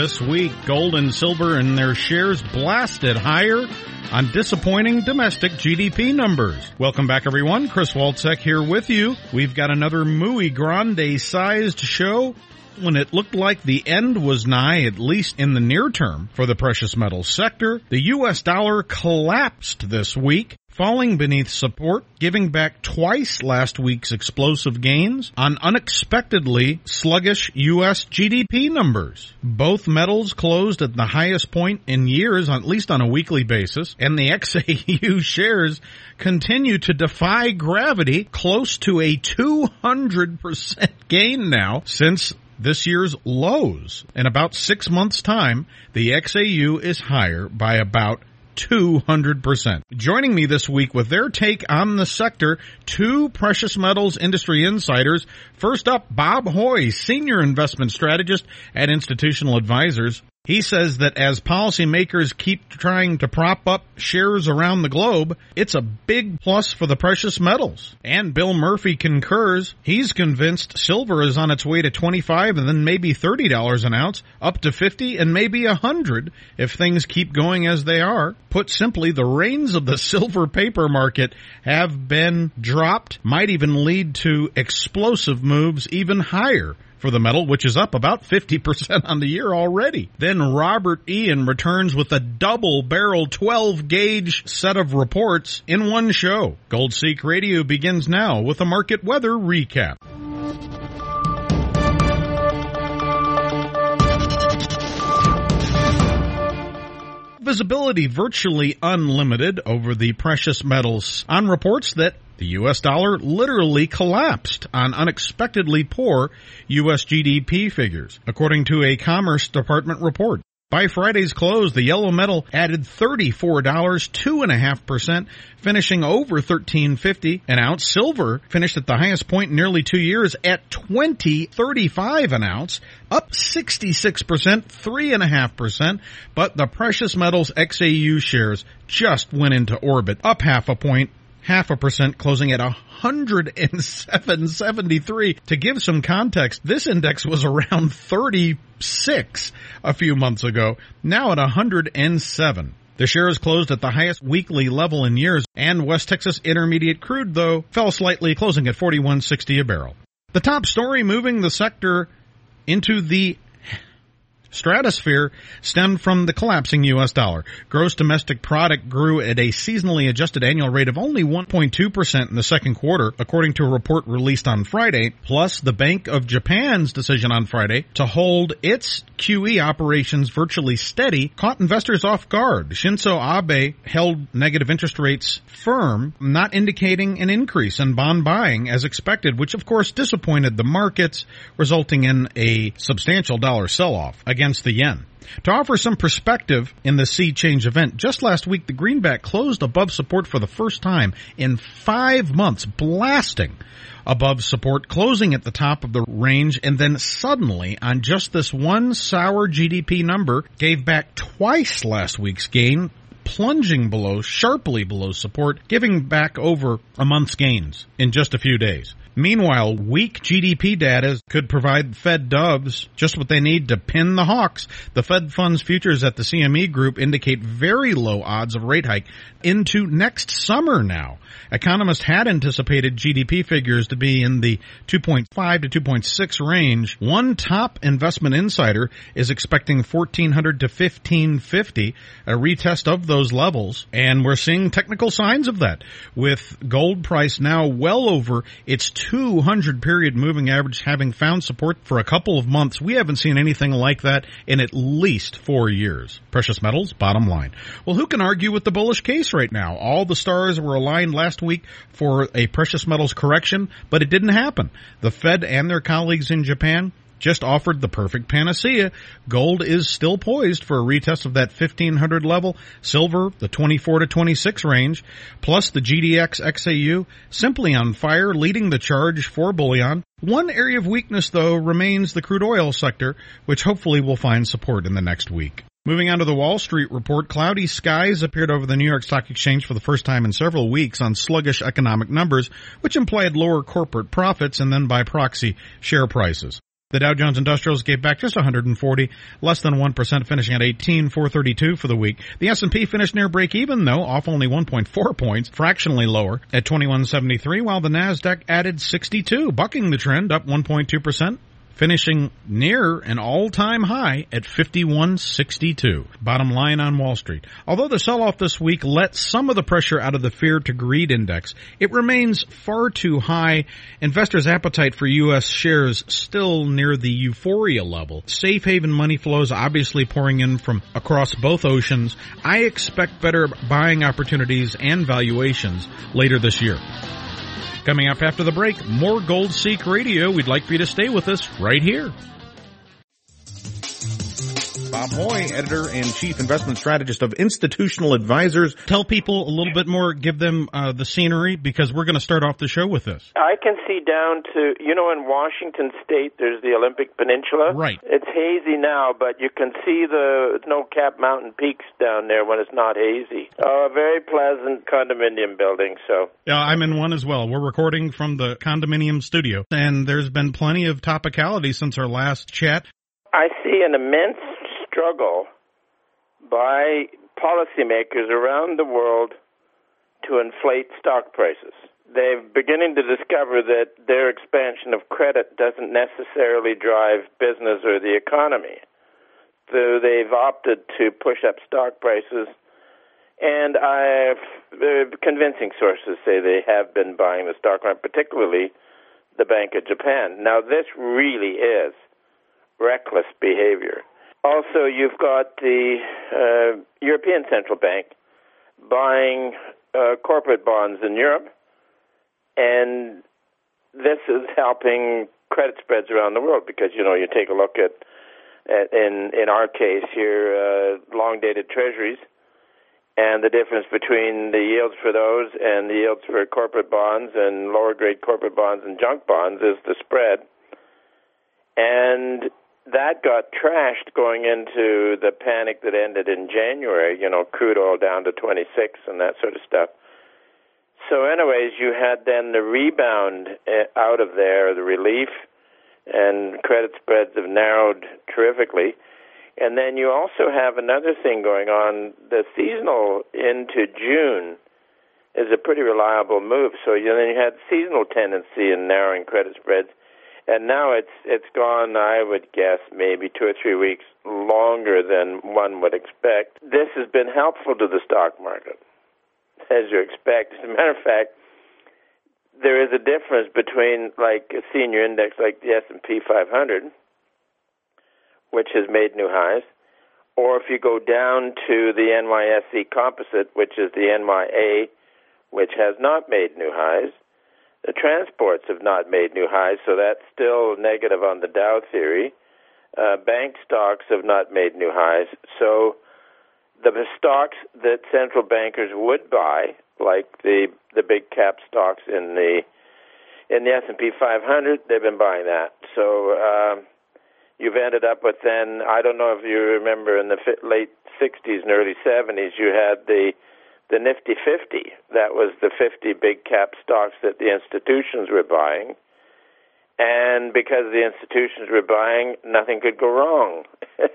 This week, gold and silver and their shares blasted higher on disappointing domestic GDP numbers. Welcome back, everyone. Chris Walczek here with you. We've got another muy grande-sized show when it looked like the end was nigh, at least in the near term, for the precious metals sector. The U.S. dollar collapsed this week, falling beneath support, giving back twice last week's explosive gains on unexpectedly sluggish U.S. GDP numbers. Both metals closed at the highest point in years, at least on a weekly basis, and the XAU shares continue to defy gravity, close to a 200% gain now since this year's lows. In about 6 months' time, the XAU is higher by about 200%. Joining me this week with their take on the sector, two precious metals industry insiders. First up, Bob Hoye, Senior Investment Strategist at Institutional Advisors. He says that as policymakers keep trying to prop up shares around the globe, it's a big plus for the precious metals. And Bill Murphy concurs. He's convinced silver is on its way to $25 and then maybe $30 an ounce, up to $50 and maybe $100 if things keep going as they are. Put simply, the reins of the silver paper market have been dropped, might even lead to explosive moves even higher for the metal, which is up about 50% on the year already. Then Robert Ian returns with a double-barrel 12-gauge set of reports in one show. Gold Seek Radio begins now with a market weather recap. Visibility virtually unlimited over the precious metals on reports that the U.S. dollar literally collapsed on unexpectedly poor U.S. GDP figures, according to a Commerce Department report. By Friday's close, the yellow metal added $34, 2.5%, finishing over $13.50 an ounce. Silver finished at the highest point in nearly 2 years at $20.35 an ounce, up 66%, 3.5%. But the precious metals XAU shares just went into orbit, up 0.5%, closing at 107.73. To give some context, this index was around 36 a few months ago, now at 107. The shares closed at the highest weekly level in years, and West Texas Intermediate crude, though, fell slightly, closing at $41.60 a barrel. The top story moving the sector into the stratosphere stemmed from the collapsing U.S. dollar. Gross domestic product grew at a seasonally adjusted annual rate of only 1.2% in the second quarter, according to a report released on Friday. Plus, the Bank of Japan's decision on Friday to hold its QE operations virtually steady caught investors off guard. Shinzo Abe held negative interest rates firm, not indicating an increase in bond buying as expected, which of course disappointed the markets, resulting in a substantial dollar sell-off against the yen. To offer some perspective in the sea change event, just last week the greenback closed above support for the first time in 5 months, blasting above support, closing at the top of the range, and then suddenly, on just this one sour GDP number, gave back twice last week's gain, plunging sharply below support, giving back over a month's gains in just a few days. Meanwhile, weak GDP data could provide Fed doves just what they need to pin the hawks. The Fed funds futures at the CME Group indicate very low odds of rate hike into next summer now. Economists had anticipated GDP figures to be in the 2.5 to 2.6 range. One top investment insider is expecting 1,400 to 1,550, a retest of those levels, and we're seeing technical signs of that, with gold price now well over its 200-period moving average, having found support for a couple of months. We haven't seen anything like that in at least 4 years. Precious metals, bottom line. Well, who can argue with the bullish case right now? All the stars were aligned last week for a precious metals correction, but it didn't happen. The Fed and their colleagues in Japan just offered the perfect panacea. Gold is still poised for a retest of that 1,500 level. Silver, the 24 to 26 range, plus the GDX XAU, simply on fire, leading the charge for bullion. One area of weakness, though, remains the crude oil sector, which hopefully will find support in the next week. Moving on to the Wall Street report, cloudy skies appeared over the New York Stock Exchange for the first time in several weeks on sluggish economic numbers, which implied lower corporate profits and then by proxy share prices. The Dow Jones Industrials gave back just 140, less than 1%, finishing at 18,432 for the week. The S&P finished near break-even, though, off only 1.4 points, fractionally lower at 2173, while the Nasdaq added 62, bucking the trend, up 1.2%. Finishing near an all-time high at 51.62. Bottom line on Wall Street. Although the sell-off this week let some of the pressure out of the Fear to Greed index, it remains far too high. Investors' appetite for U.S. shares still near the euphoria level. Safe haven money flows obviously pouring in from across both oceans. I expect better buying opportunities and valuations later this year. Coming up after the break, more Gold Seek Radio. We'd like for you to stay with us right here. Bob Hoye, editor-in-chief investment strategist of Institutional Advisors. Tell people a little bit more, give them the scenery, because we're going to start off the show with this. I can see down to, in Washington State, there's the Olympic Peninsula. Right. It's hazy now, but you can see the snow-capped mountain peaks down there when it's not hazy. A very pleasant condominium building, so. Yeah, I'm in one as well. We're recording from the condominium studio, and there's been plenty of topicality since our last chat. I see an immense struggle by policymakers around the world to inflate stock prices. They're beginning to discover that their expansion of credit doesn't necessarily drive business or the economy. So they've opted to push up stock prices, and convincing sources say they have been buying the stock market, particularly the Bank of Japan. Now, this really is reckless behavior. Also, you've got the European Central Bank buying corporate bonds in Europe, and this is helping credit spreads around the world because, you take a look at in our case here, long-dated treasuries, and the difference between the yields for those and the yields for corporate bonds and lower-grade corporate bonds and junk bonds is the spread. And that got trashed going into the panic that ended in January, crude oil down to 26 and that sort of stuff. So anyways, you had then the rebound out of there, the relief, and credit spreads have narrowed terrifically. And then you also have another thing going on. The seasonal into June is a pretty reliable move. So then you had seasonal tendency in narrowing credit spreads. And now it's gone, I would guess, maybe 2 or 3 weeks longer than one would expect. This has been helpful to the stock market, as you expect. As a matter of fact, there is a difference between, like, a senior index like the S&P 500, which has made new highs, or if you go down to the NYSE Composite, which is the NYA, which has not made new highs. The transports have not made new highs, so that's still negative on the Dow theory. Bank stocks have not made new highs. So the stocks that central bankers would buy, like the big cap stocks in the S&P 500, they've been buying that. So you've ended up with then, I don't know if you remember in the late 60s and early 70s, you had the Nifty 50. That was the 50 big cap stocks that the institutions were buying. And because the institutions were buying, nothing could go wrong.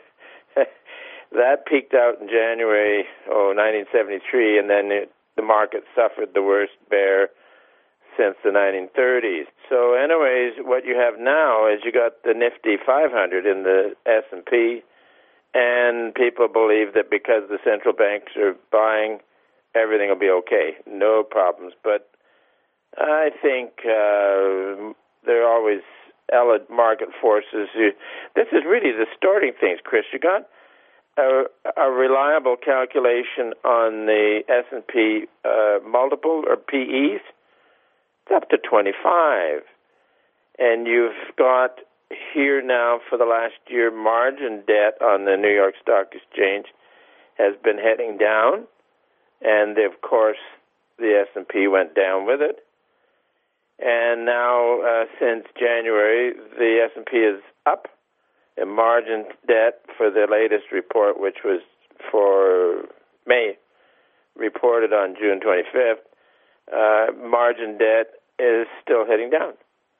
That peaked out in January 1973, and then the market suffered the worst bear since the 1930s. So anyways, what you have now is you got the Nifty 500 in the S&P, and people believe that because the central banks are buying, everything will be okay, no problems. But I think there are always market forces. This is really distorting things, Chris. You got a reliable calculation on the S&P multiple or PEs. It's up to 25. And you've got here now for the last year, margin debt on the New York Stock Exchange has been heading down. And, of course, the S&P went down with it. And now, since January, the S&P is up. And margin debt for the latest report, which was for May, reported on June 25th, margin debt is still heading down.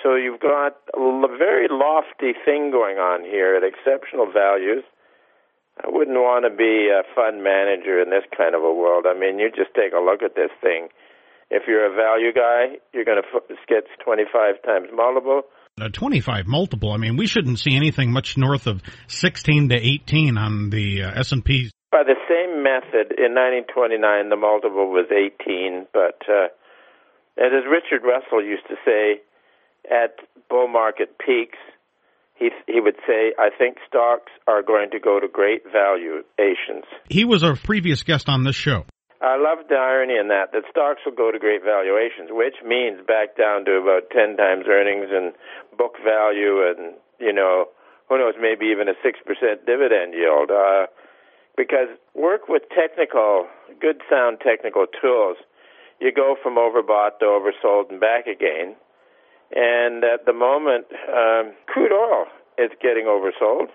So you've got a very lofty thing going on here at exceptional values. I wouldn't want to be a fund manager in this kind of a world. I mean, you just take a look at this thing. If you're a value guy, you're going to get 25 times multiple. A 25 multiple, I mean, we shouldn't see anything much north of 16 to 18 on the S&P. By the same method, in 1929, the multiple was 18. But as Richard Russell used to say, at bull market peaks, he would say, I think stocks are going to go to great valuations. He was a previous guest on this show. I love the irony in that stocks will go to great valuations, which means back down to about 10 times earnings and book value and, who knows, maybe even a 6% dividend yield. Because work with good sound technical tools, you go from overbought to oversold and back again. And at the moment, crude oil is getting oversold.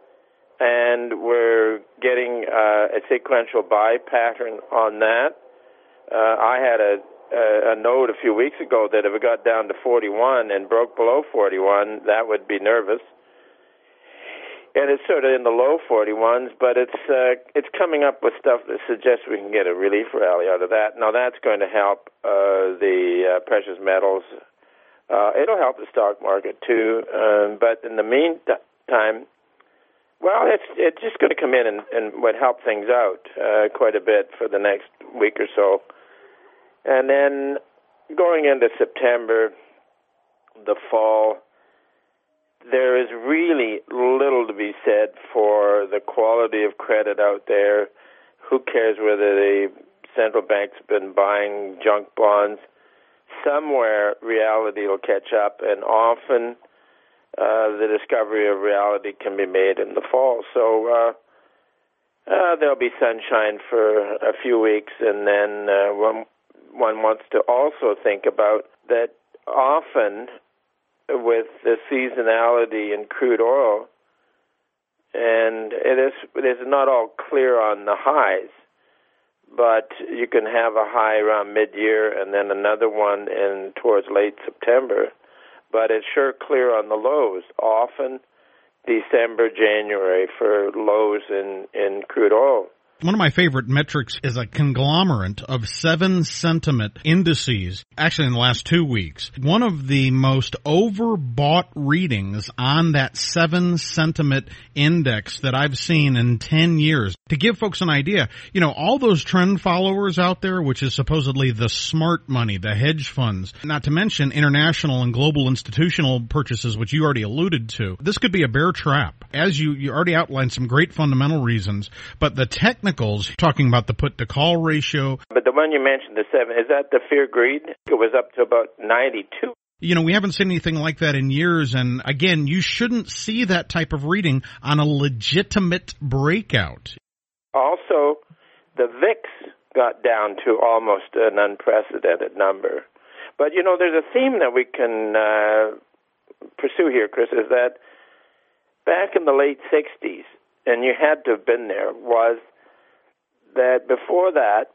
And we're getting a sequential buy pattern on that. I had a note a few weeks ago that if it got down to 41 and broke below 41, that would be nervous. And it's sort of in the low 41s, but it's coming up with stuff that suggests we can get a relief rally out of that. Now that's going to help the precious metals. It'll help the stock market too. But in the meantime, well, it's just going to come in and would help things out quite a bit for the next week or so. And then going into September, the fall, there is really little to be said for the quality of credit out there. Who cares whether the central banks have been buying junk bonds? Somewhere reality will catch up, and often the discovery of reality can be made in the fall. So there'll be sunshine for a few weeks, and then one wants to also think about that often with the seasonality in crude oil, and it is not all clear on the highs, but you can have a high around mid-year and then another one towards late September. But it's sure clear on the lows, often December, January for lows in crude oil. One of my favorite metrics is a conglomerate of 7 sentiment indices, actually in the last 2 weeks. One of the most overbought readings on that 7 sentiment index that I've seen in 10 years. To give folks an idea, all those trend followers out there, which is supposedly the smart money, the hedge funds, not to mention international and global institutional purchases, which you already alluded to. This could be a bear trap. As you already outlined some great fundamental reasons, but the technicals, talking about the put-to-call ratio. But the one you mentioned, the 7, is that the fear greed? It was up to about 92. We haven't seen anything like that in years, and again, you shouldn't see that type of reading on a legitimate breakout. Also, the VIX got down to almost an unprecedented number. But, there's a theme that we can pursue here, Chris, is that back in the late 60s, and you had to have been there, was that before that,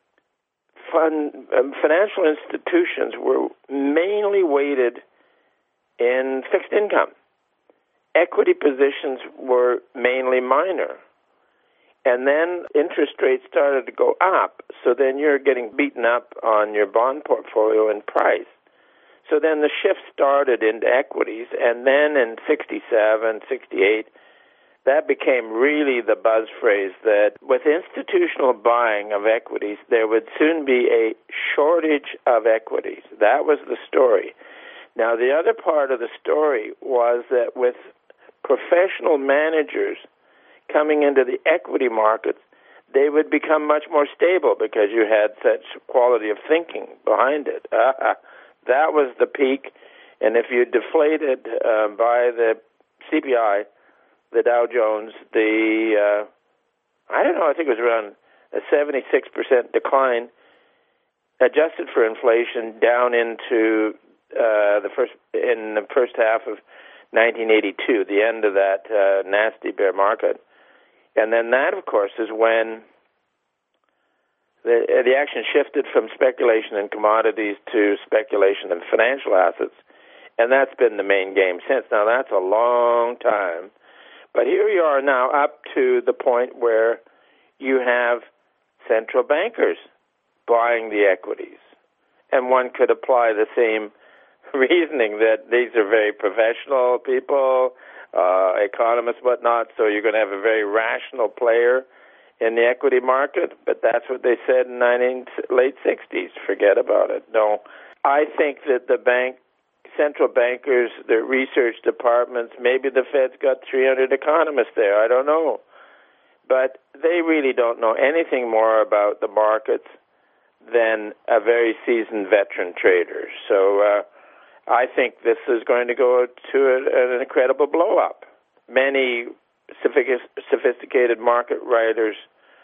financial institutions were mainly weighted in fixed income. Equity positions were mainly minor. And then interest rates started to go up, so then you're getting beaten up on your bond portfolio in price. So then the shift started into equities, and then in 67, 68, that became really the buzz phrase that with institutional buying of equities, there would soon be a shortage of equities. That was the story. Now, the other part of the story was that with professional managers coming into the equity markets, they would become much more stable because you had such quality of thinking behind it. That was the peak. And if you deflated by the CPI, the Dow Jones, I think it was around a 76% decline, adjusted for inflation, down into the first half of 1982, the end of that nasty bear market. And then that, of course, is when the action shifted from speculation in commodities to speculation in financial assets. And that's been the main game since. Now, that's a long time. But here we are now up to the point where you have central bankers buying the equities. And one could apply the same reasoning that these are very professional people, economists, whatnot, so you're going to have a very rational player in the equity market. But that's what they said in late 60s. Forget about it. No, I think that the central bankers, the research departments, maybe the Fed's got 300 economists there, I don't know. But they really don't know anything more about the markets than a very seasoned veteran trader. So I think this is going to go to an incredible blow-up. Many sophisticated market writers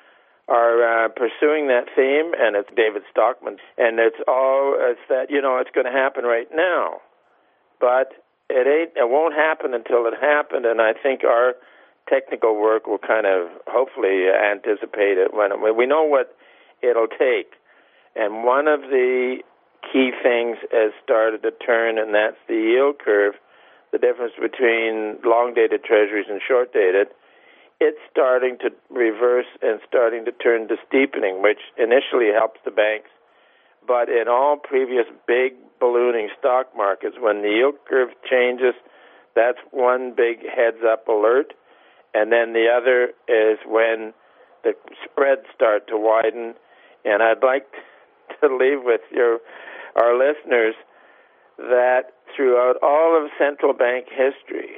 are pursuing that theme, and it's David Stockman. And it's that, it's going to happen right now. But it won't happen until it happened, and I think our technical work will kind of hopefully anticipate it when we know what it'll take. And one of the key things has started to turn, and that's the yield curve, the difference between long-dated treasuries and short-dated. It's starting to reverse and starting to turn to steepening, which initially helps the banks. But in all previous big ballooning stock markets, when the yield curve changes, that's one big heads-up alert. And then the other is when the spreads start to widen. And I'd like to leave with our listeners that throughout all of central bank history,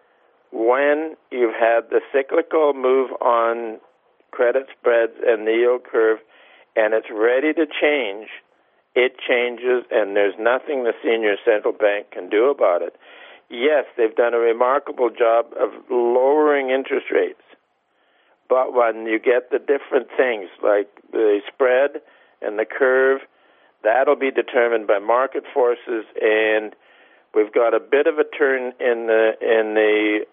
when you've had the cyclical move on credit spreads and the yield curve, and it's ready to change, it changes, and there's nothing the senior central bank can do about it. Yes, they've done a remarkable job of lowering interest rates, but when you get the different things like the spread and the curve, that'll be determined by market forces, and we've got a bit of a turn in the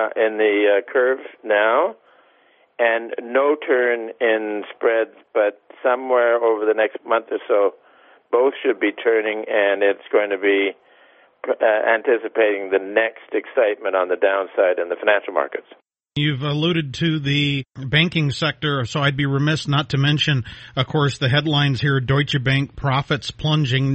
curve now, and no turn in spreads, but somewhere over the next month or so, both should be turning, and it's going to be anticipating the next excitement on the downside in the financial markets. You've alluded to the banking sector, so I'd be remiss not to mention, of course, the headlines here. Deutsche Bank profits plunging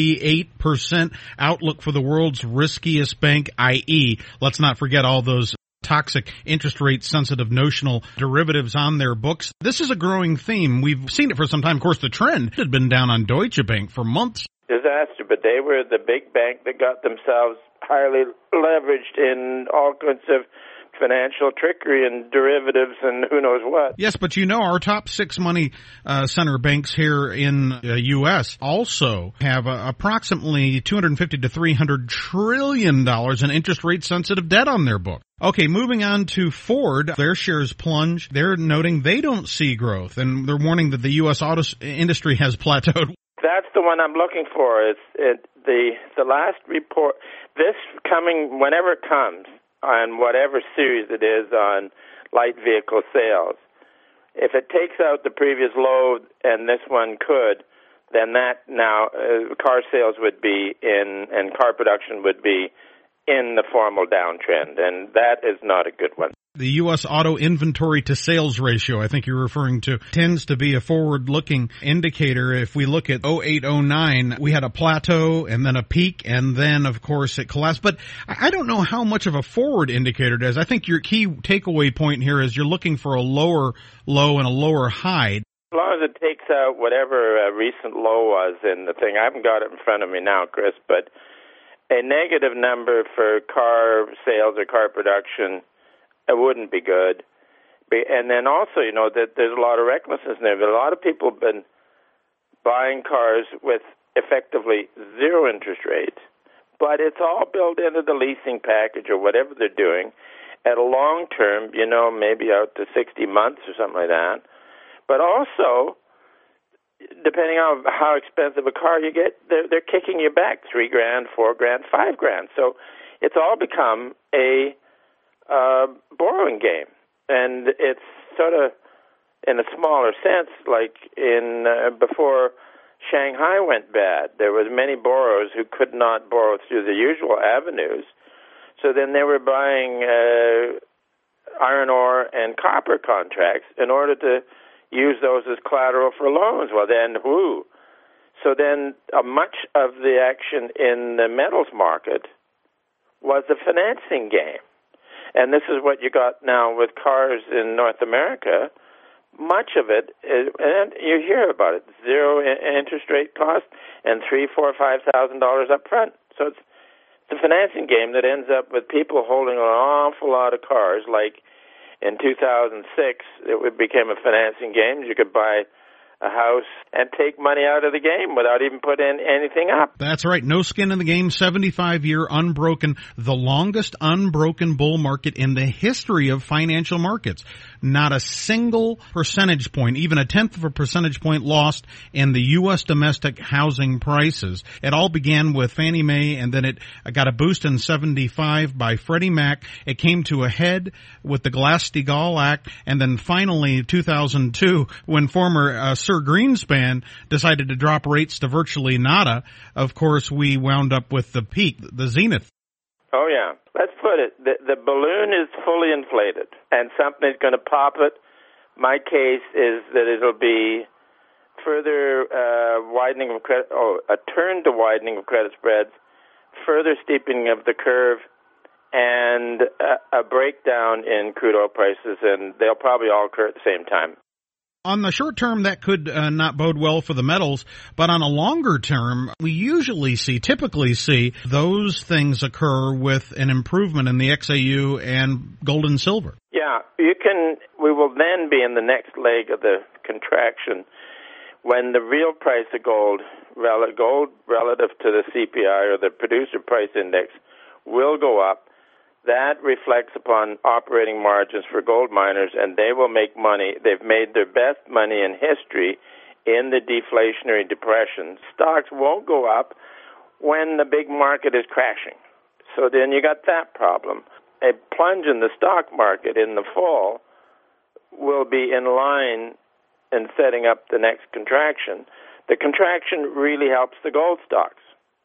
98%, outlook for the world's riskiest bank, i.e., let's not forget all those toxic interest rate sensitive notional derivatives on their books. This is a growing theme. We've seen it for some time. Of course, the trend had been down on Deutsche Bank for months. Disaster, but they were the big bank that got themselves highly leveraged in all kinds of financial trickery and derivatives and who knows what. Yes, but our top 6 money center banks here in the U.S. also have approximately $250 to $300 trillion in interest rate sensitive debt on their book. Okay, moving on to Ford. Their shares plunge. They're noting they don't see growth, and they're warning that the U.S. auto industry has plateaued. That's the one I'm looking for. It's the last report. This coming, whenever it comes, on whatever series it is on light vehicle sales. If it takes out the previous low, and this one could, then that now car sales would be in, and car production would be in the formal downtrend, and that is not a good one. The U.S. auto inventory to sales ratio, I think you're referring to, tends to be a forward-looking indicator. If we look at 0809, we had a plateau and then a peak, and then, of course, it collapsed. But I don't know how much of a forward indicator it is. I think your key takeaway point here is you're looking for a lower low and a lower high. As long as it takes out whatever recent low was in the thing. I haven't got it in front of me now, Chris, but a negative number for car sales or car production, it wouldn't be good. And then also, that there's a lot of recklessness in there. But a lot of people have been buying cars with effectively zero interest rates, but it's all built into the leasing package or whatever they're doing at a long term, maybe out to 60 months or something like that. But also, depending on how expensive a car you get, they're kicking you back $3,000, $4,000, $5,000. So it's all become a borrowing game, and it's sort of in a smaller sense, like in before Shanghai went bad. There was many borrowers who could not borrow through the usual avenues, so then they were buying iron ore and copper contracts in order to use those as collateral for loans. Well, then, So then much of the action in the metals market was the financing game. And this is what you got now with cars in North America. Much of it is, and you hear about it, zero interest rate cost and $3,000, $4,000, $5,000 up front. So it's the financing game that ends up with people holding an awful lot of cars. Like in 2006, it became a financing game. You could buy a house and take money out of the game without even putting anything up. That's right. No skin in the game, 75-year unbroken, the longest unbroken bull market in the history of financial markets. Not a single percentage point, even a tenth of a percentage point lost in the U.S. domestic housing prices. It all began with Fannie Mae, and then it got a boost in 75 by Freddie Mac. It came to a head with the Glass-Steagall Act, and then finally 2002 when former Sir Greenspan decided to drop rates to virtually nada. Of course, we wound up with the peak, the zenith. Oh, yeah. Let's put it, the balloon is fully inflated, and something's going to pop it. My case is that it'll be further widening of credit, a turn to widening of credit spreads, further steepening of the curve, and a breakdown in crude oil prices, and they'll probably all occur at the same time. On the short term, that could not bode well for the metals, but on a longer term, we typically see those things occur with an improvement in the XAU and gold and silver. Yeah, we will then be in the next leg of the contraction when the real price of gold relative to the CPI or the producer price index will go up. That reflects upon operating margins for gold miners, and they will make money. They've made their best money in history in the deflationary depression. Stocks won't go up when the big market is crashing. So then you got that problem. A plunge in the stock market in the fall will be in line in setting up the next contraction. The contraction really helps the gold stocks,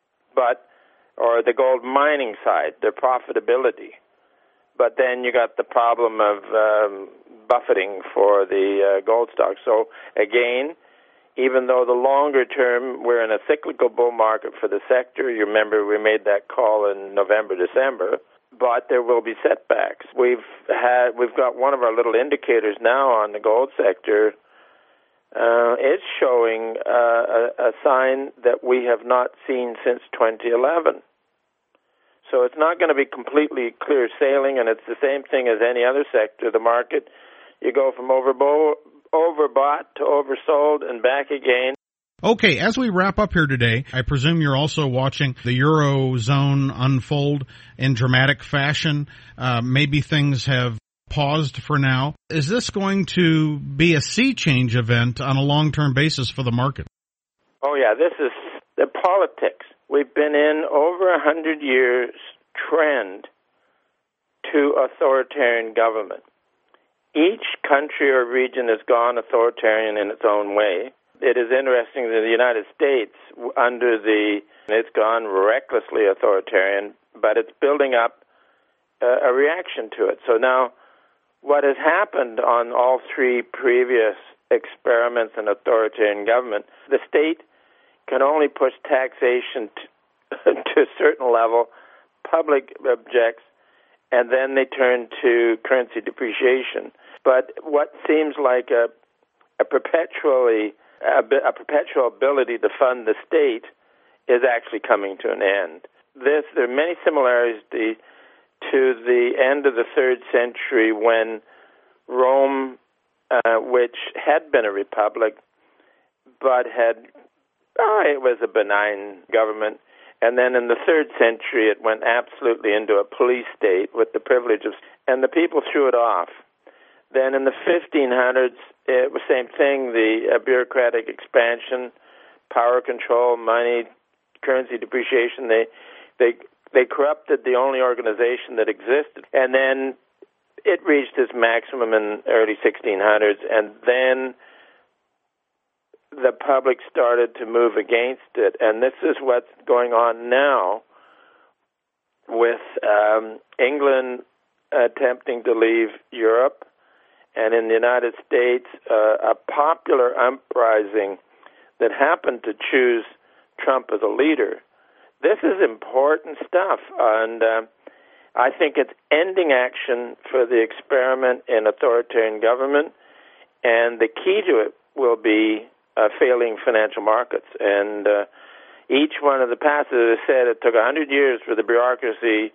or the gold mining side, their profitability. But then you got the problem of buffeting for the gold stocks. So again, even though the longer term, we're in a cyclical bull market for the sector. You remember we made that call in November, December, but there will be setbacks. We've got one of our little indicators now on the gold sector. It's showing a sign that we have not seen since 2011. So it's not going to be completely clear sailing, and it's the same thing as any other sector. The market, you go from overbought to oversold and back again. Okay, as we wrap up here today, I presume you're also watching the Eurozone unfold in dramatic fashion. Maybe things have paused for now. Is this going to be a sea change event on a long-term basis for the market? Oh, yeah, this is the politics. We've been in over 100 years trend to authoritarian government. Each country or region has gone authoritarian in its own way. It is interesting that the United States, it's gone recklessly authoritarian, but it's building up a reaction to it. So now, what has happened on all three previous experiments in authoritarian government, the state can only push taxation to a certain level, public objects, and then they turn to currency depreciation. But what seems like a perpetual ability to fund the state is actually coming to an end. There are many similarities to the end of the 3rd century when Rome, which had been a republic, but it was a benign government. And then in the 3rd century, it went absolutely into a police state with the privilege and the people threw it off. Then in the 1500s, it was the same thing, the bureaucratic expansion, power control, money, currency depreciation. They corrupted the only organization that existed. And then it reached its maximum in early 1600s, and then the public started to move against it. And this is what's going on now with England attempting to leave Europe, and in the United States, a popular uprising that happened to choose Trump as a leader. This is important stuff, and I think it's ending action for the experiment in authoritarian government, and the key to it will be failing financial markets. And each one of the passes, as I said, it took 100 years for the bureaucracy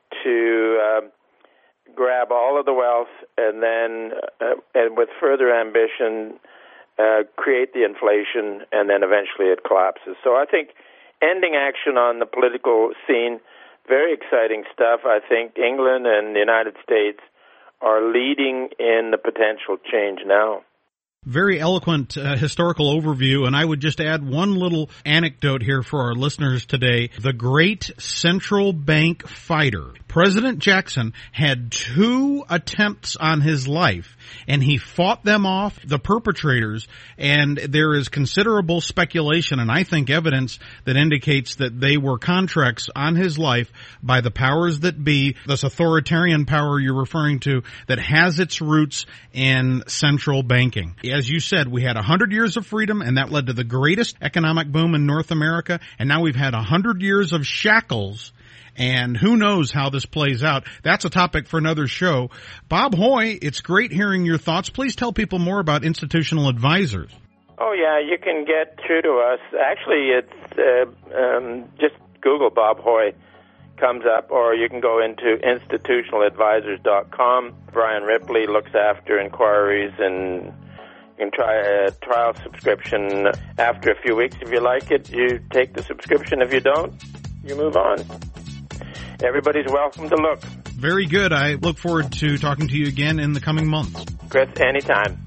to grab all of the wealth and then, and with further ambition, create the inflation, and then eventually it collapses. So I think ending action on the political scene, very exciting stuff. I think England and the United States are leading in the potential change now. Very eloquent historical overview, and I would just add one little anecdote here for our listeners today. The great central bank fighter, President Jackson, had 2 attempts on his life, and he fought them off, the perpetrators, and there is considerable speculation, and I think evidence that indicates that they were contracts on his life by the powers that be, this authoritarian power you're referring to, that has its roots in central banking. As you said, we had 100 years of freedom, and that led to the greatest economic boom in North America, and now we've had 100 years of shackles, and who knows how this plays out. That's a topic for another show. Bob Hoye, it's great hearing your thoughts. Please tell people more about Institutional Advisors. Oh, yeah, you can get through to us. Actually, it's just Google Bob Hoye. Comes up, or you can go into institutionaladvisors.com. Brian Ripley looks after inquiries, and you can try a trial subscription. After a few weeks, if you like it, you take the subscription. If you don't, you move on. Everybody's welcome to look. Very good. I look forward to talking to you again in the coming months. Chris, anytime.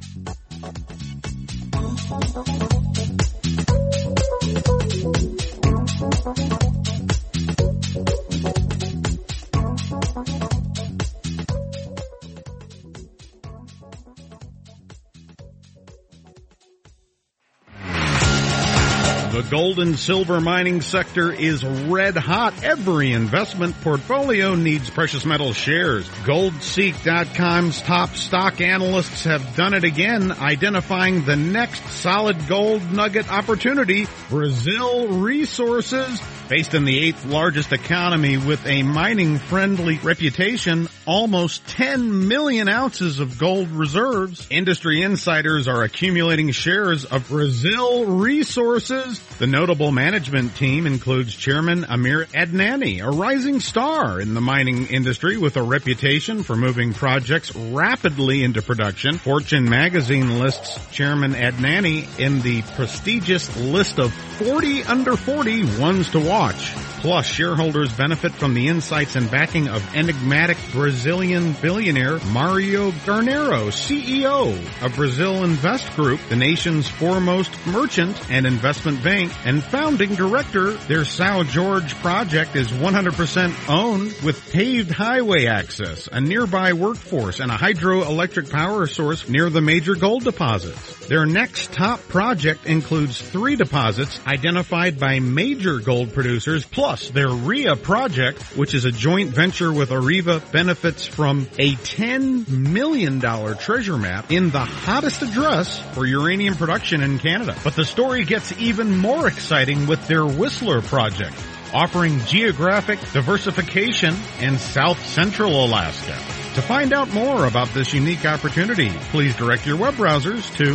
The gold and silver mining sector is red hot. Every investment portfolio needs precious metal shares. GoldSeek.com's top stock analysts have done it again, identifying the next solid gold nugget opportunity, Brazil Resources. Based in the 8th largest economy with a mining-friendly reputation, almost 10 million ounces of gold reserves. Industry insiders are accumulating shares of Brazil Resources. The notable management team includes Chairman Amir Adnani, a rising star in the mining industry with a reputation for moving projects rapidly into production. Fortune magazine lists Chairman Adnani in the prestigious list of 40 under 40 ones to watch. Plus, shareholders benefit from the insights and backing of enigmatic Brazilian billionaire Mario Garnero, CEO of Brazil Invest Group, the nation's foremost merchant and investment bank, and founding director. Their São Jorge project is 100% owned with paved highway access, a nearby workforce, and a hydroelectric power source near the major gold deposits. Their next top project includes 3 deposits identified by major gold producers, plus their RIA project, which is a joint venture with Areva, benefits from a $10 million treasure map in the hottest address for uranium production in Canada. But the story gets even more exciting with their Whistler project, offering geographic diversification in South Central Alaska. To find out more about this unique opportunity, please direct your web browsers to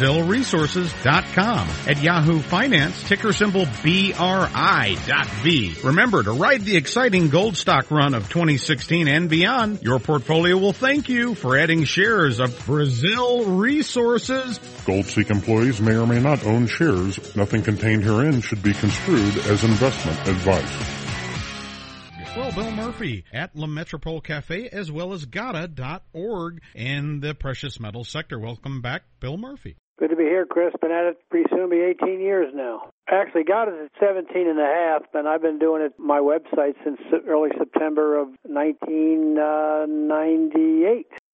BrazilResources.com. At Yahoo Finance, ticker symbol BRI.V. Remember to ride the exciting gold stock run of 2016 and beyond. Your portfolio will thank you for adding shares of Brazil Resources. GoldSeek employees may or may not own shares. Nothing contained herein should be construed as investment advice. Well, Bill Murphy at La Metropole Cafe, as well as GATA.org in the precious metals sector. Welcome back, Bill Murphy. Good to be here, Chris. Been at it pretty soon, be 18 years now. Actually got it at 17 and a half, and I've been doing it my website since early September of 1998.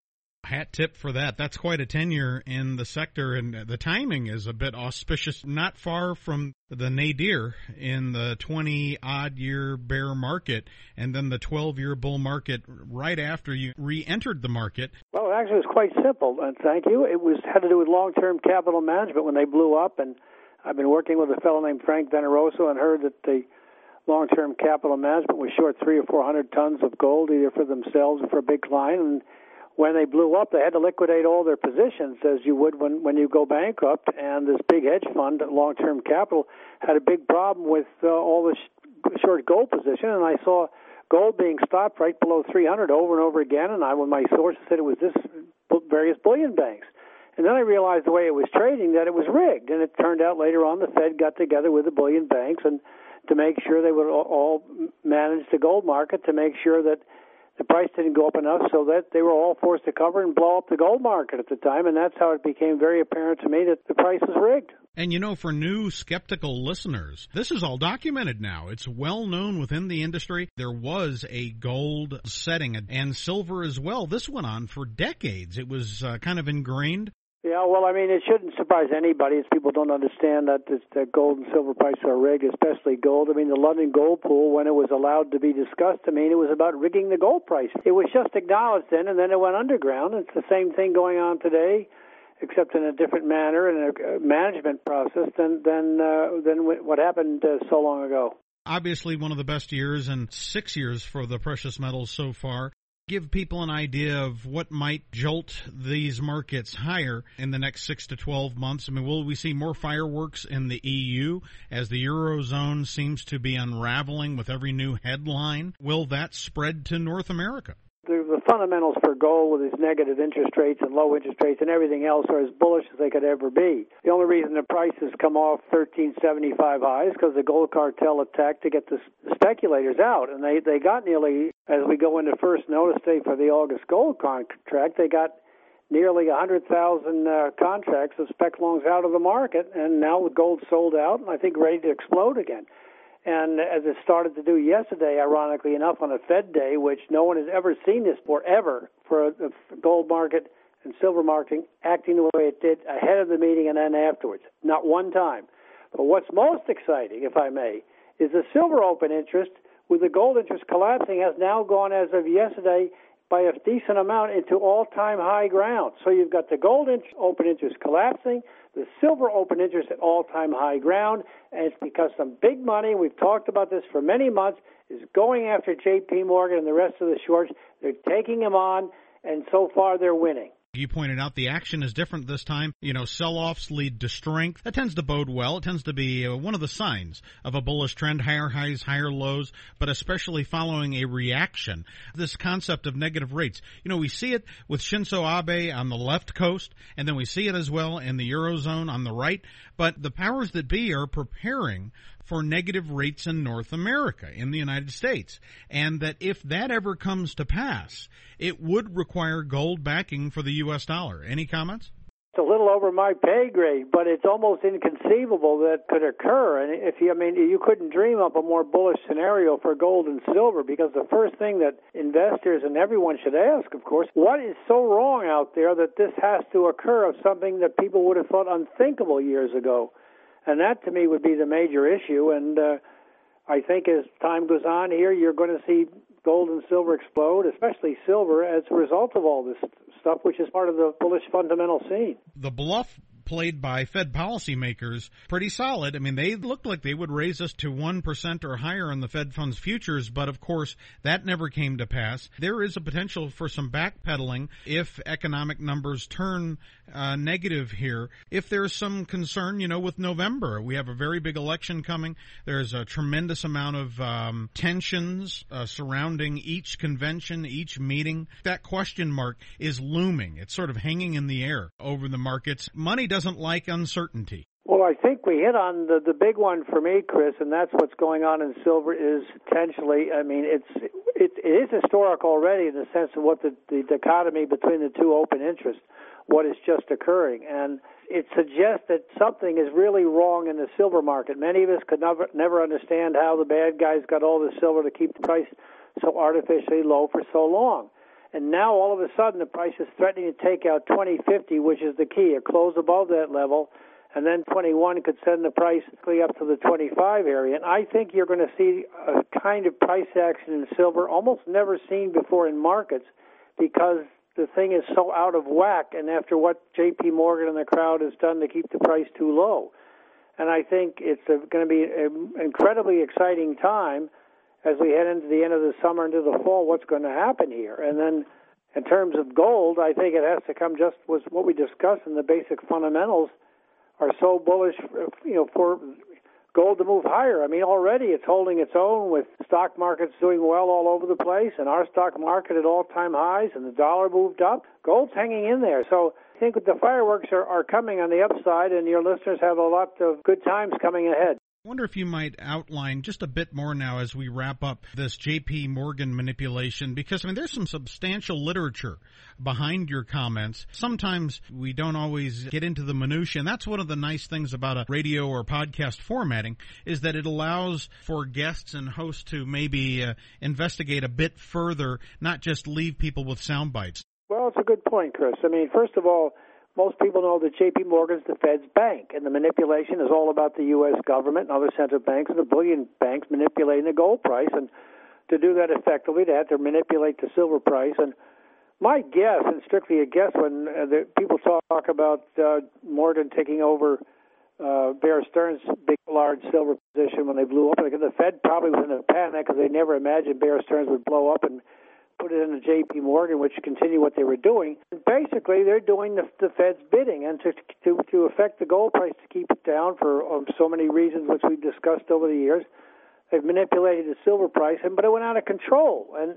Hat tip for that. That's quite a tenure in the sector, and the timing is a bit auspicious, not far from the nadir in the 20-odd-year bear market and then the 12-year bull market right after you re-entered the market. Well, actually, it was quite simple, and thank you. It had to do with long-term capital management when they blew up, and I've been working with a fellow named Frank Veneroso and heard that the long-term capital management was short 300 or 400 tons of gold, either for themselves or for a big client, and when they blew up, they had to liquidate all their positions, as you would when you go bankrupt. And this big hedge fund, Long-Term Capital, had a big problem with all the short gold position. And I saw gold being stopped right below 300 over and over again. And when my sources said it was this various bullion banks. And then I realized the way it was trading that it was rigged. And it turned out later on the Fed got together with the bullion banks and to make sure they would all manage the gold market to make sure that the price didn't go up enough so that they were all forced to cover and blow up the gold market at the time, and that's how it became very apparent to me that the price was rigged. And you know, for new skeptical listeners, this is all documented now. It's well known within the industry. There was a gold setting and silver as well. This went on for decades. It was kind of ingrained. Yeah, well, I mean, it shouldn't surprise anybody as people don't understand that gold and silver prices are rigged, especially gold. I mean, the London Gold Pool, when it was allowed to be discussed, I mean, it was about rigging the gold price. It was just acknowledged then, and then it went underground. It's the same thing going on today, except in a different manner and a management process than what happened so long ago. Obviously, one of the best years and 6 years for the precious metals so far. Give people an idea of what might jolt these markets higher in the next 6 to 12 months. I mean, will we see more fireworks in the EU as the Eurozone seems to be unraveling with every new headline? Will that spread to North America? The fundamentals for gold with its negative interest rates and low interest rates and everything else are as bullish as they could ever be. The only reason the prices come off 1375 highs is because the gold cartel attacked to get the speculators out. And they got nearly, as we go into first notice day for the August gold contract, they got nearly 100,000 contracts of spec longs out of the market. And now with gold sold out, and I think ready to explode again. And as it started to do yesterday, ironically enough, on a Fed day, which no one has ever seen this ever, for the gold market and silver market acting the way it did ahead of the meeting and then afterwards. Not one time. But what's most exciting, if I may, is the silver open interest, with the gold interest collapsing, has now gone, as of yesterday, by a decent amount into all-time high ground. So you've got the gold open interest collapsing, the silver open interest at all-time high ground, and it's because some big money, we've talked about this for many months, is going after J.P. Morgan and the rest of the shorts. They're taking them on, and so far they're winning. You pointed out the action is different this time. You know, sell-offs lead to strength. That tends to bode well. It tends to be one of the signs of a bullish trend, higher highs, higher lows, but especially following a reaction. This concept of negative rates. You know, we see it with Shinzo Abe on the left coast, and then we see it as well in the Eurozone on the right. But the powers that be are preparing for negative rates in North America, in the United States. And that if that ever comes to pass, it would require gold backing for the U.S. dollar. Any comments? It's a little over my pay grade, but it's almost inconceivable that could occur. And you couldn't dream up a more bullish scenario for gold and silver, because the first thing that investors and everyone should ask, of course, what is so wrong out there that this has to occur of something that people would have thought unthinkable years ago? And that, to me, would be the major issue. And I think as time goes on here, you're going to see gold and silver explode, especially silver, as a result of all this stuff, which is part of the bullish fundamental scene. The bluff played by Fed policymakers pretty solid. I mean, they looked like they would raise us to 1% or higher in the Fed funds futures, but of course that never came to pass. There is a potential for some backpedaling if economic numbers turn negative here. If there's some concern, with November, we have a very big election coming. There's a tremendous amount of tensions surrounding each convention, each meeting. That question mark is looming. It's sort of hanging in the air over the markets. Money doesn't like uncertainty. Well, I think we hit on the big one for me, Chris, and that's what's going on in silver is potentially, it is historic already in the sense of what the dichotomy between the two open interests, what is just occurring. And it suggests that something is really wrong in the silver market. Many of us could never understand how the bad guys got all the silver to keep the price so artificially low for so long. And now all of a sudden the price is threatening to take out 2050, which is the key. It closed above that level, and then 21 could send the price up to the 25 area. And I think you're going to see a kind of price action in silver almost never seen before in markets, because the thing is so out of whack, and after what J.P. Morgan and the crowd has done to keep the price too low. And I think it's going to be an incredibly exciting time as we head into the end of the summer, into the fall, what's going to happen here. And then in terms of gold, I think it has to come just with what we discussed, and the basic fundamentals are so bullish, for gold to move higher. I mean, already it's holding its own with stock markets doing well all over the place, and our stock market at all-time highs, and the dollar moved up. Gold's hanging in there. So I think the fireworks are coming on the upside, and your listeners have a lot of good times coming ahead. I wonder if you might outline just a bit more now as we wrap up this J.P. Morgan manipulation, because, there's some substantial literature behind your comments. Sometimes we don't always get into the minutiae, and that's one of the nice things about a radio or podcast formatting, is that it allows for guests and hosts to maybe investigate a bit further, not just leave people with sound bites. Well, it's a good point, Chris. First of all, most people know that J.P. Morgan's the Fed's bank, and the manipulation is all about the U.S. government and other central banks and the billion banks manipulating the gold price. And to do that effectively, they have to manipulate the silver price. And my guess, and strictly a guess, when people talk about Morgan taking over Bear Stearns' big, large silver position when they blew up, because the Fed probably was in a panic because they never imagined Bear Stearns would blow up and put it into J.P. Morgan, which continue what they were doing. And basically, they're doing the Fed's bidding, and to affect the gold price to keep it down for so many reasons, which we've discussed over the years. They've manipulated the silver price, but it went out of control. And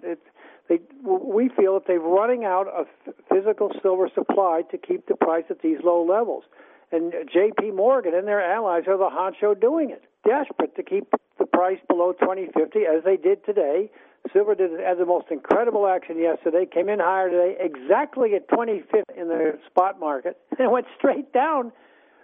we feel that they're running out of physical silver supply to keep the price at these low levels. And J.P. Morgan and their allies are the honcho doing it, desperate to keep the price below 2050, as they did today. Silver had the most incredible action yesterday, came in higher today, exactly at 25th in the spot market, and went straight down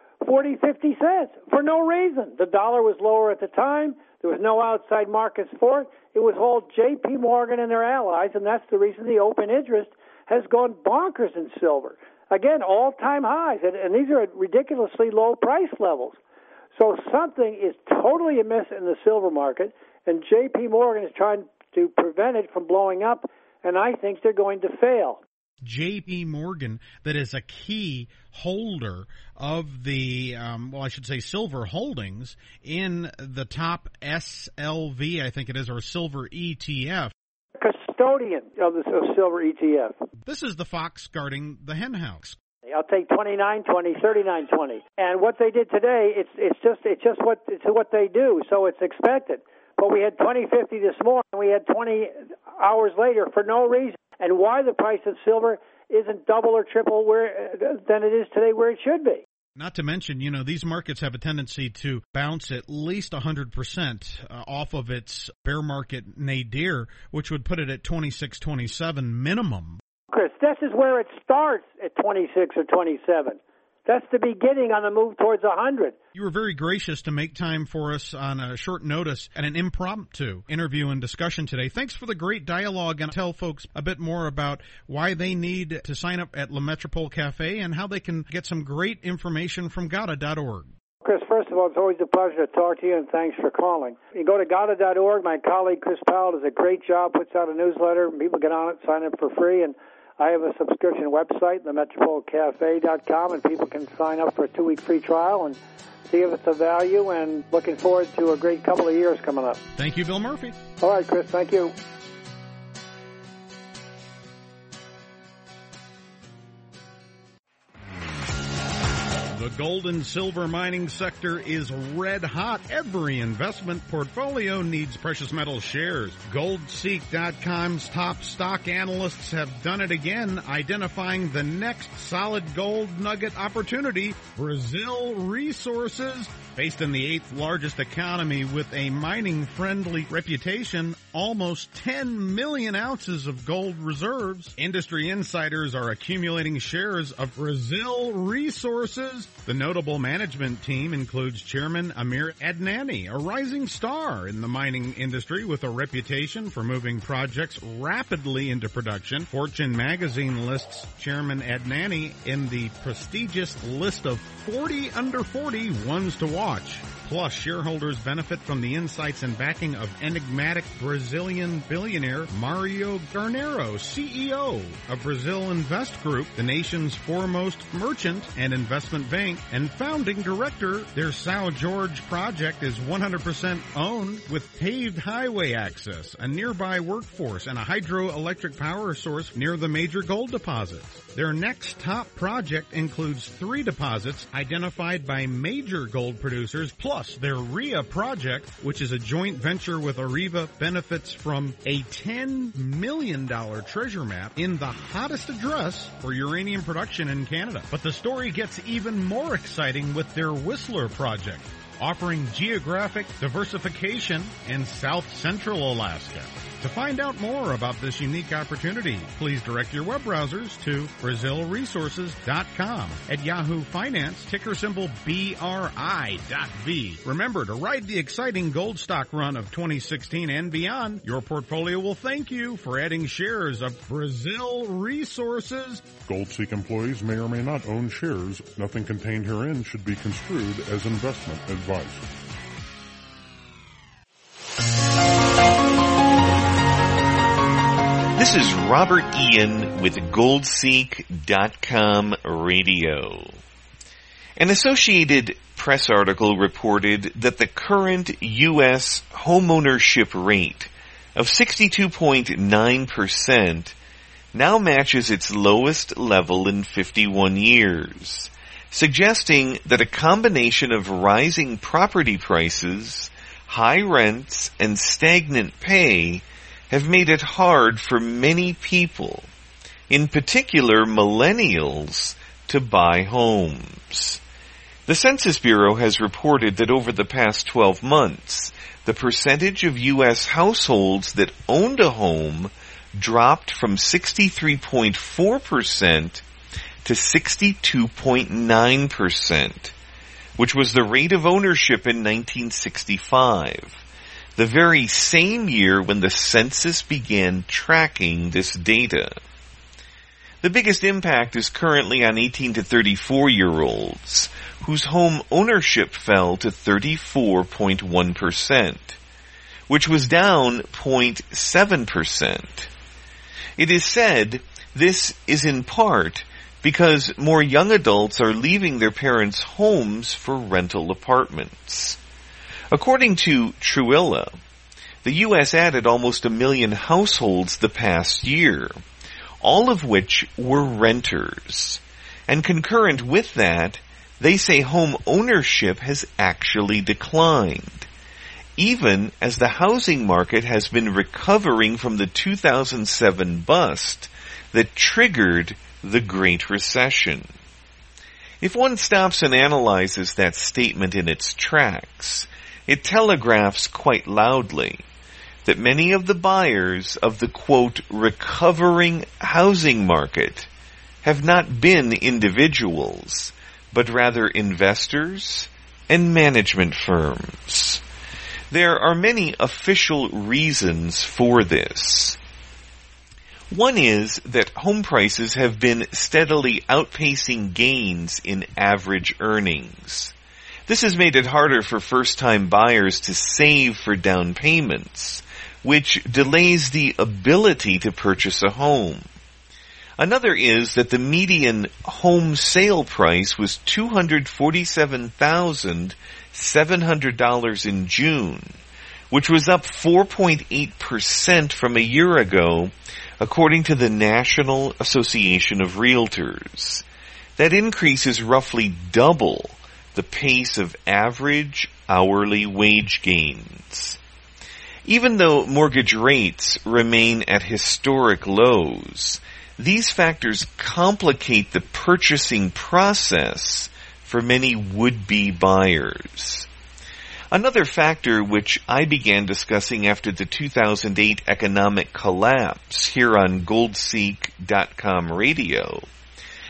40, 50 cents for no reason. The dollar was lower at the time. There was no outside markets for it. It was all J.P. Morgan and their allies, and that's the reason the open interest has gone bonkers in silver. Again, all-time highs, and these are at ridiculously low price levels. So something is totally amiss in the silver market, and J.P. Morgan is trying to prevent it from blowing up, and I think they're going to fail. J.P. Morgan, that is a key holder of the, silver holdings in the top SLV, I think it is, or silver ETF. Custodian of the silver ETF. This is the fox guarding the hen house. I'll take 29.20, 39.20, and what they did today, it's just what they do, so it's expected. But we had 20.50 this morning, and we had 20 hours later for no reason. And why the price of silver isn't double or triple than it is today where it should be. Not to mention, these markets have a tendency to bounce at least 100% off of its bear market nadir, which would put it at 26, 27 minimum. Chris, this is where it starts at 26 or 27. That's the beginning on the move towards 100. You were very gracious to make time for us on a short notice and an impromptu interview and discussion today. Thanks for the great dialogue, and tell folks a bit more about why they need to sign up at Le Metropole Cafe and how they can get some great information from GADA.org. Chris, first of all, it's always a pleasure to talk to you, and thanks for calling. You go to GADA.org. My colleague Chris Powell does a great job, puts out a newsletter. People get on it, sign up for free, and I have a subscription website, themetropolecafe.com, and people can sign up for a 2-week free trial and see if it's of value, and looking forward to a great couple of years coming up. Thank you, Bill Murphy. All right, Chris, thank you. The gold and silver mining sector is red hot. Every investment portfolio needs precious metal shares. GoldSeek.com's top stock analysts have done it again, identifying the next solid gold nugget opportunity, Brazil Resources. Based in the 8th largest economy with a mining-friendly reputation, almost 10 million ounces of gold reserves. Industry insiders are accumulating shares of Brazil Resources. The notable management team includes Chairman Amir Adnani, a rising star in the mining industry with a reputation for moving projects rapidly into production. Fortune magazine lists Chairman Adnani in the prestigious list of 40 under 40 ones to watch. Plus, shareholders benefit from the insights and backing of enigmatic Brazilian billionaire Mario Garnero, CEO of Brazil Invest Group, the nation's foremost merchant and investment bank, and founding director. Their São Jorge project is 100% owned with paved highway access, a nearby workforce, and a hydroelectric power source near the major gold deposits. Their next top project includes 3 deposits identified by major gold producers, plus their RIA project, which is a joint venture with Areva, benefits from a $10 million treasure map in the hottest address for uranium production in Canada. But the story gets even more exciting with their Whistler project, offering geographic diversification in South Central Alaska. To find out more about this unique opportunity, please direct your web browsers to BrazilResources.com. At Yahoo Finance, ticker symbol BRI.V. Remember, to ride the exciting gold stock run of 2016 and beyond, your portfolio will thank you for adding shares of Brazil Resources. GoldSeek employees may or may not own shares. Nothing contained herein should be construed as investment advice. This is Robert Ian with GoldSeek.com Radio. An Associated Press article reported that the current U.S. homeownership rate of 62.9% now matches its lowest level in 51 years, suggesting that a combination of rising property prices, high rents, and stagnant pay have made it hard for many people, in particular millennials, to buy homes. The Census Bureau has reported that over the past 12 months, the percentage of U.S. households that owned a home dropped from 63.4% to 62.9%, which was the rate of ownership in 1965. The very same year when the census began tracking this data. The biggest impact is currently on 18 to 34-year-olds, whose home ownership fell to 34.1%, which was down 0.7%. It is said this is in part because more young adults are leaving their parents' homes for rental apartments. According to Truilla, the U.S. added almost 1 million households the past year, all of which were renters. And concurrent with that, they say home ownership has actually declined, even as the housing market has been recovering from the 2007 bust that triggered the Great Recession. If one stops and analyzes that statement in its tracks, it telegraphs quite loudly that many of the buyers of the, quote, recovering housing market have not been individuals, but rather investors and management firms. There are many official reasons for this. One is that home prices have been steadily outpacing gains in average earnings. This has made it harder for first-time buyers to save for down payments, which delays the ability to purchase a home. Another is that the median home sale price was $247,700 in June, which was up 4.8% from a year ago, according to the National Association of Realtors. That increase is roughly double the pace of average hourly wage gains. Even though mortgage rates remain at historic lows, these factors complicate the purchasing process for many would-be buyers. Another factor which I began discussing after the 2008 economic collapse here on GoldSeek.com Radio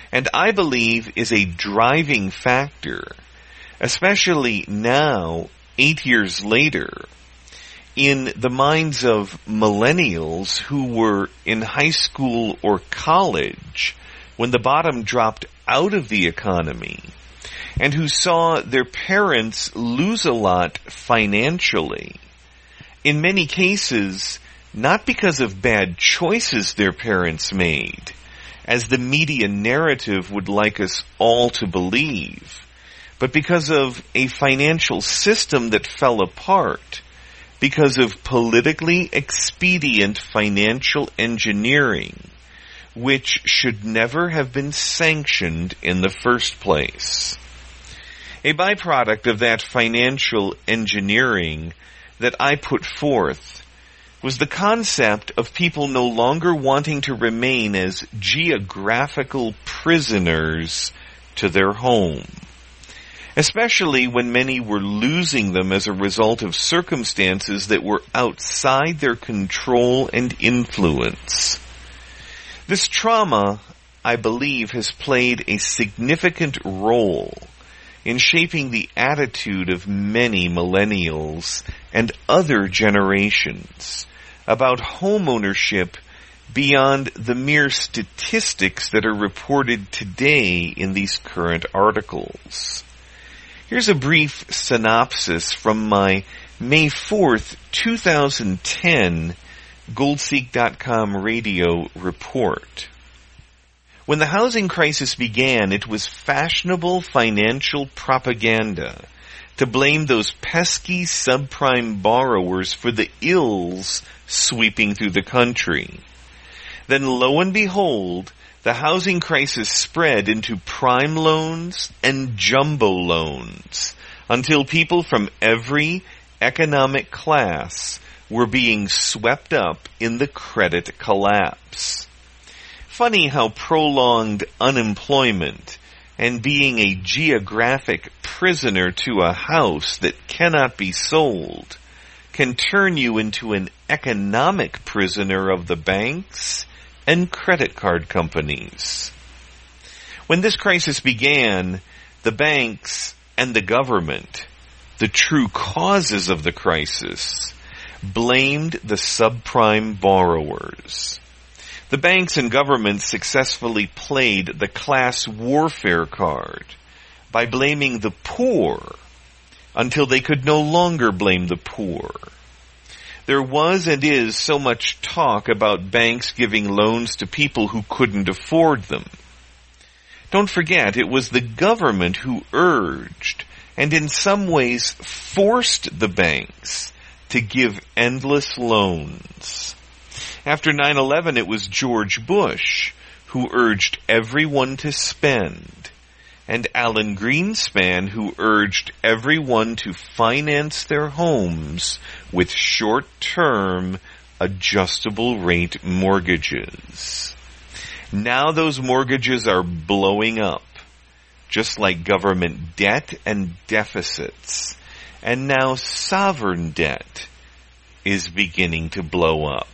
and I believe is a driving factor, especially now, 8 years later, in the minds of millennials who were in high school or college when the bottom dropped out of the economy, and who saw their parents lose a lot financially. In many cases, not because of bad choices their parents made, as the media narrative would like us all to believe, but because of a financial system that fell apart, because of politically expedient financial engineering, which should never have been sanctioned in the first place. A byproduct of that financial engineering that I put forth was the concept of people no longer wanting to remain as geographical prisoners to their home, especially when many were losing them as a result of circumstances that were outside their control and influence. This trauma, I believe, has played a significant role in shaping the attitude of many millennials and other generations about homeownership beyond the mere statistics that are reported today in these current articles. Here's a brief synopsis from my May 4th, 2010 Goldseek.com radio report. When the housing crisis began, it was fashionable financial propaganda to blame those pesky subprime borrowers for the ills sweeping through the country. Then lo and behold, the housing crisis spread into prime loans and jumbo loans until people from every economic class were being swept up in the credit collapse. Funny how prolonged unemployment and being a geographic prisoner to a house that cannot be sold can turn you into an economic prisoner of the banks and credit card companies. When this crisis began, the banks and the government, the true causes of the crisis, blamed the subprime borrowers. The banks and governments successfully played the class warfare card by blaming the poor until they could no longer blame the poor. There was and is so much talk about banks giving loans to people who couldn't afford them. Don't forget, it was the government who urged and in some ways forced the banks to give endless loans. After 9/11, it was George Bush who urged everyone to spend, and Alan Greenspan who urged everyone to finance their homes with short-term, adjustable-rate mortgages. Now those mortgages are blowing up, just like government debt and deficits, and now sovereign debt is beginning to blow up.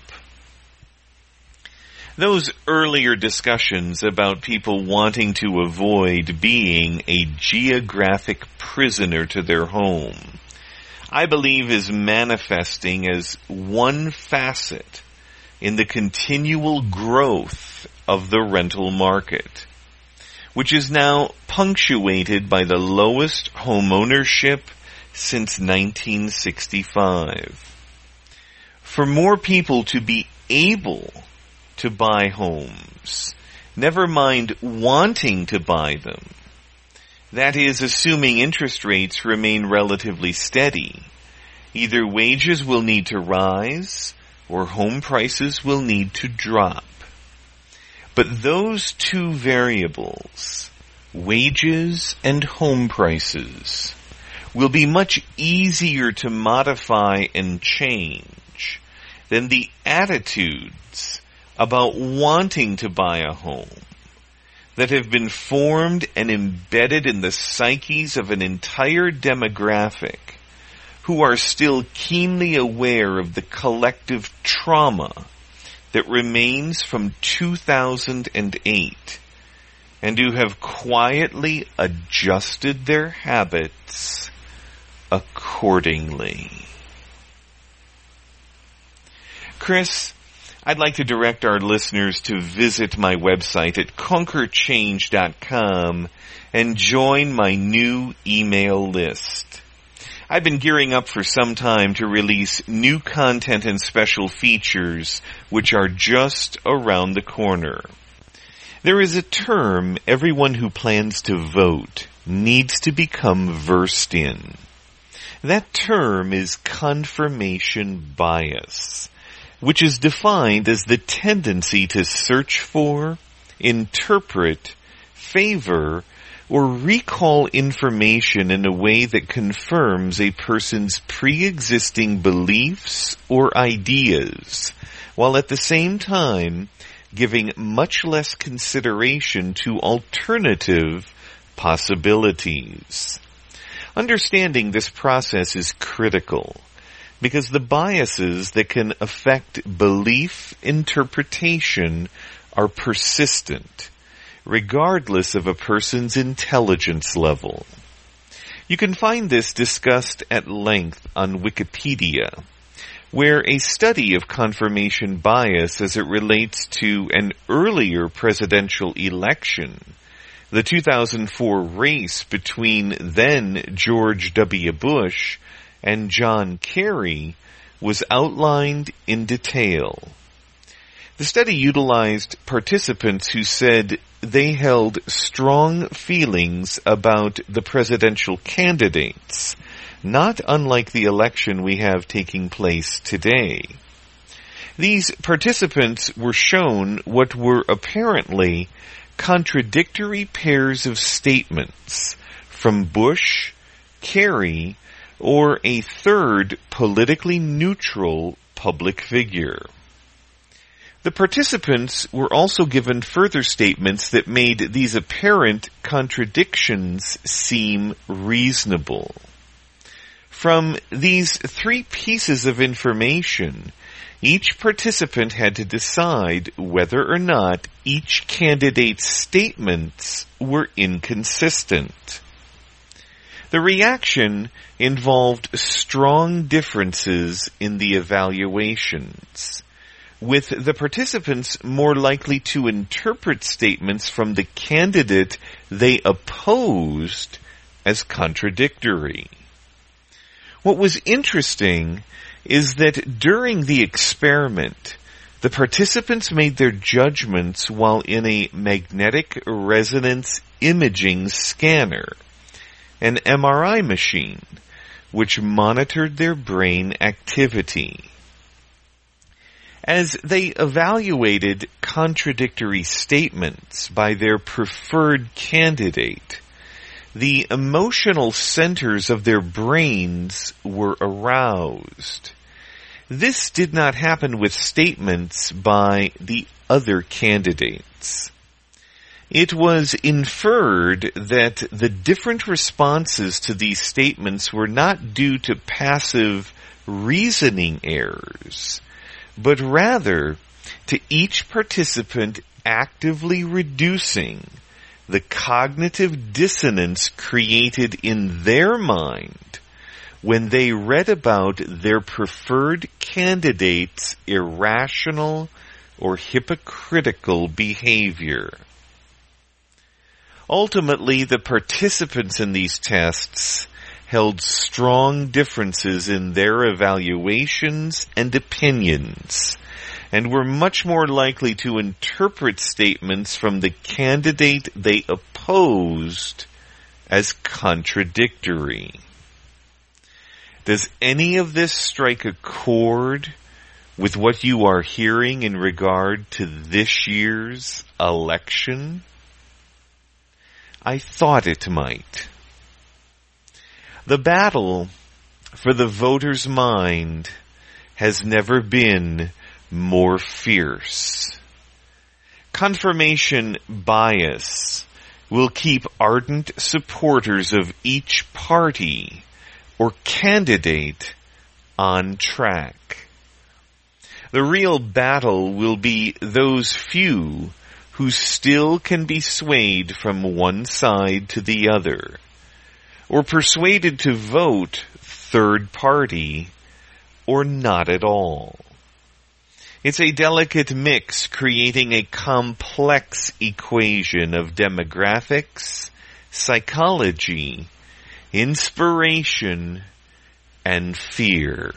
Those earlier discussions about people wanting to avoid being a geographic prisoner to their home, I believe is manifesting as one facet in the continual growth of the rental market, which is now punctuated by the lowest homeownership since 1965. For more people to be able to buy homes, never mind wanting to buy them, that is, assuming interest rates remain relatively steady, either wages will need to rise or home prices will need to drop. But those two variables, wages and home prices, will be much easier to modify and change than the attitudes about wanting to buy a home that have been formed and embedded in the psyches of an entire demographic who are still keenly aware of the collective trauma that remains from 2008 and who have quietly adjusted their habits accordingly. Chris, I'd like to direct our listeners to visit my website at conquerchange.com and join my new email list. I've been gearing up for some time to release new content and special features which are just around the corner. There is a term everyone who plans to vote needs to become versed in. That term is confirmation bias, which is defined as the tendency to search for, interpret, favor, or recall information in a way that confirms a person's pre-existing beliefs or ideas, while at the same time giving much less consideration to alternative possibilities. Understanding this process is critical, because the biases that can affect belief interpretation are persistent, regardless of a person's intelligence level. You can find this discussed at length on Wikipedia, where a study of confirmation bias as it relates to an earlier presidential election, the 2004 race between then George W. Bush and John Kerry, was outlined in detail. The study utilized participants who said they held strong feelings about the presidential candidates, not unlike the election we have taking place today. These participants were shown what were apparently contradictory pairs of statements from Bush, Kerry, or a third politically neutral public figure. The participants were also given further statements that made these apparent contradictions seem reasonable. From these three pieces of information, each participant had to decide whether or not each candidate's statements were inconsistent. The reaction involved strong differences in the evaluations, with the participants more likely to interpret statements from the candidate they opposed as contradictory. What was interesting is that during the experiment, the participants made their judgments while in a magnetic resonance imaging scanner, an MRI machine, which monitored their brain activity. As they evaluated contradictory statements by their preferred candidate, the emotional centers of their brains were aroused. This did not happen with statements by the other candidates. It was inferred that the different responses to these statements were not due to passive reasoning errors, but rather to each participant actively reducing the cognitive dissonance created in their mind when they read about their preferred candidate's irrational or hypocritical behavior. Ultimately, the participants in these tests held strong differences in their evaluations and opinions, and were much more likely to interpret statements from the candidate they opposed as contradictory. Does any of this strike a chord with what you are hearing in regard to this year's election? I thought it might. The battle for the voter's mind has never been more fierce. Confirmation bias will keep ardent supporters of each party or candidate on track. The real battle will be those few who still can be swayed from one side to the other, or persuaded to vote third party, or not at all. It's a delicate mix creating a complex equation of demographics, psychology, inspiration, and fear.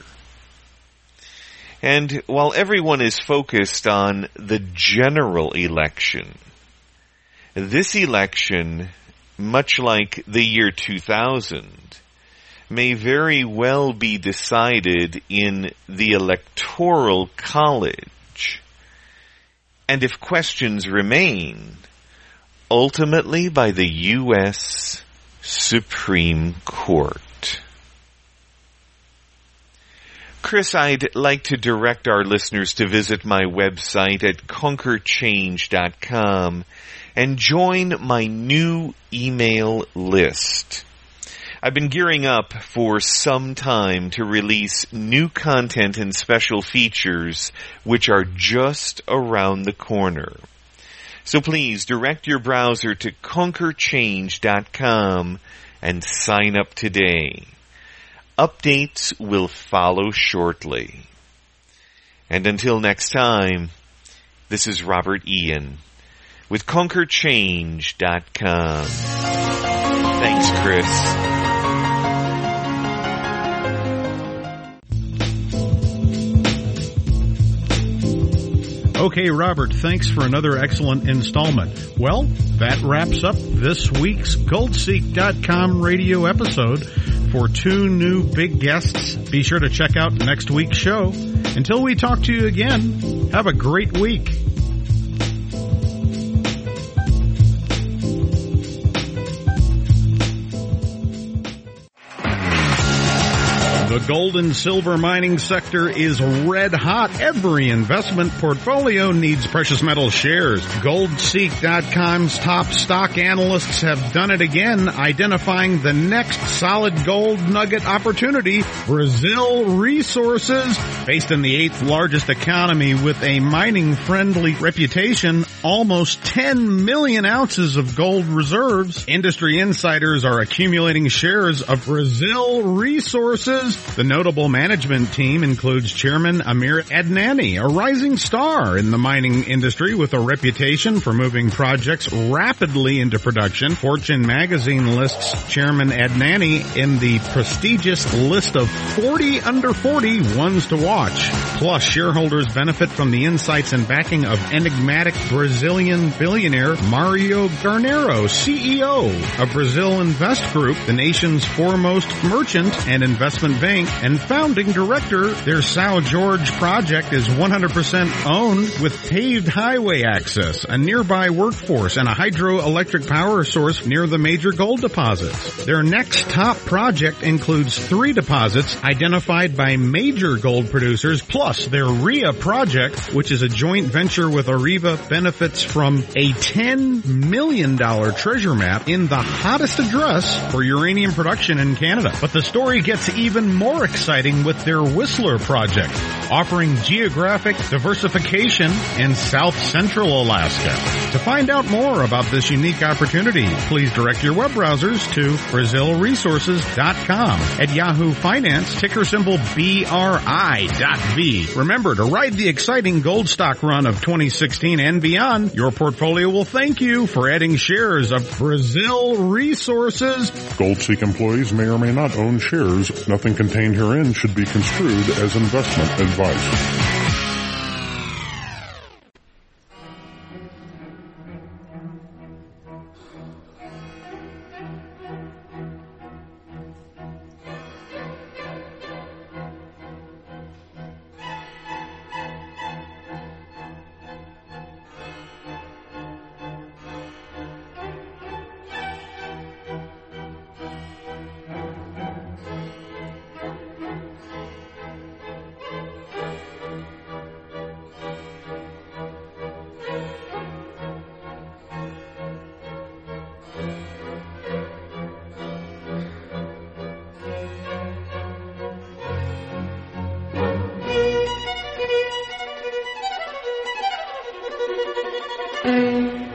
And while everyone is focused on the general election, this election, much like the year 2000, may very well be decided in the Electoral College, and if questions remain, ultimately by the U.S. Supreme Court. Chris, I'd like to direct our listeners to visit my website at conquerchange.com and join my new email list. I've been gearing up for some time to release new content and special features which are just around the corner. So please direct your browser to conquerchange.com and sign up today. Updates will follow shortly. And until next time, this is Robert Ian with conquerchange.com. Thanks, Chris. Okay, Robert, thanks for another excellent installment. Well, that wraps up this week's GoldSeek.com radio episode. For 2 new big guests, be sure to check out next week's show. Until we talk to you again, have a great week. The gold and silver mining sector is red hot. Every investment portfolio needs precious metal shares. GoldSeek.com's top stock analysts have done it again, identifying the next solid gold nugget opportunity, Brazil Resources. Based in the 8th largest economy with a mining-friendly reputation, almost 10 million ounces of gold reserves. Industry insiders are accumulating shares of Brazil Resources. The notable management team includes Chairman Amir Adnani, a rising star in the mining industry with a reputation for moving projects rapidly into production. Fortune magazine lists Chairman Adnani in the prestigious list of 40 under 40 ones to watch. Plus, shareholders benefit from the insights and backing of enigmatic Brazilian billionaire Mario Garnero, CEO of Brazil Invest Group, the nation's foremost merchant and investment bank and founding director. Their São Jorge project is 100% owned with paved highway access, a nearby workforce, and a hydroelectric power source near the major gold deposits. Their next top project includes 3 deposits identified by major gold producers, plus their RIA project, which is a joint venture with Areva, benefits from a $10 million treasure map in the hottest address for uranium production in Canada. But the story gets even more exciting with their Whistler project, offering geographic diversification in South Central Alaska. To find out more about this unique opportunity, please direct your web browsers to BrazilResources.com. At Yahoo Finance, ticker symbol BRI.V. Remember to ride the exciting gold stock run of 2016 and beyond. Your portfolio will thank you for adding shares of Brazil Resources. GoldSeek employees may or may not own shares. Nothing contained herein should be construed as investment advice. Bye.